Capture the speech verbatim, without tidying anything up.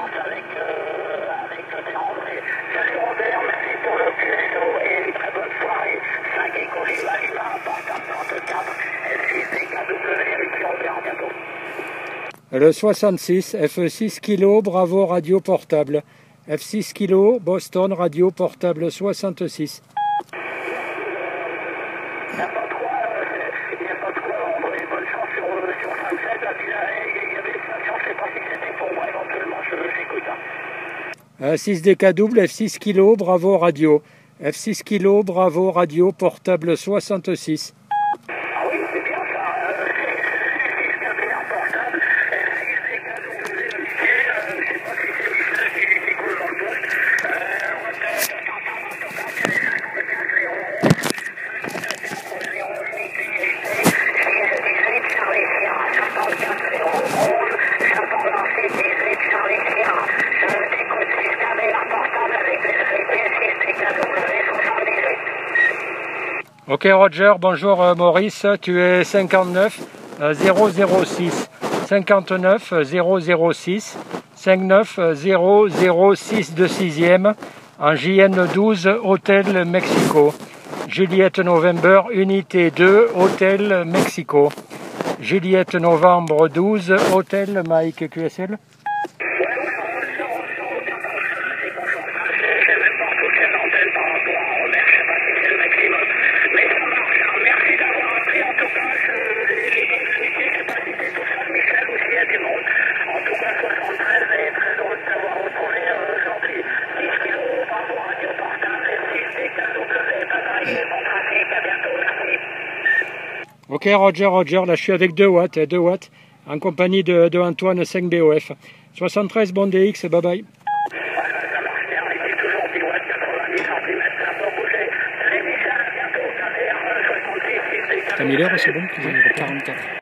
Corse avec, euh, avec des André. Salut Robert, merci pour le Q S O et une très bonne soirée. cinq Echo Lima Lima, portable trente-quatre, F six D K W, Richie Robert, à bientôt. Le soixante-six, F six kilo, Bravo Radio Portable. F six kilo, Boston Radio Portable soixante-six. Il n'y a pas trop, euh, il n'y a pas trop, André, bonne chance sur, euh, sur cinq sept. Là, puis là, il y avait cinq chance, je ne sais pas si c'était pour moi éventuellement, je j'écoute. Hein. six D K double, F six kilo, Bravo Radio. F six kilo, Bravo Radio Portable soixante-six. Ah oui, c'est bien ça. Euh, six K V R portable, six D K W, le ciel, euh, je ne sais pas si c'est Michel qui qui coule dans le poste. Euh, Ok Roger, bonjour euh, Maurice, tu es cinquante-neuf zéro zéro six, cinquante-neuf zéro zéro six, cinquante-neuf zéro zéro six de sixième, en J N douze, Hôtel Mexico. Juliette November, Unité deux, Hôtel Mexico. Juliette Novembre douze, Hôtel Mike Q S L. Ok Roger, Roger, là je suis avec deux watts, deux watts, en compagnie de, de Antoine cinq B O F. soixante-treize bon D X, bye bye. T'as mis l'heure, c'est bon? quarante-quatre.